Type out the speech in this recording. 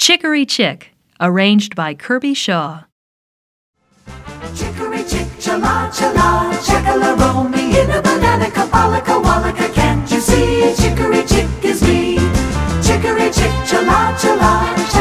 Chicory Chick, arranged by Kirby Shaw. Chicory chick, chala chala, chicka-la-roll me in a banana, kabbalaka wallaka, can't you see? Chicory chick is me. Chicory chick, chala chala,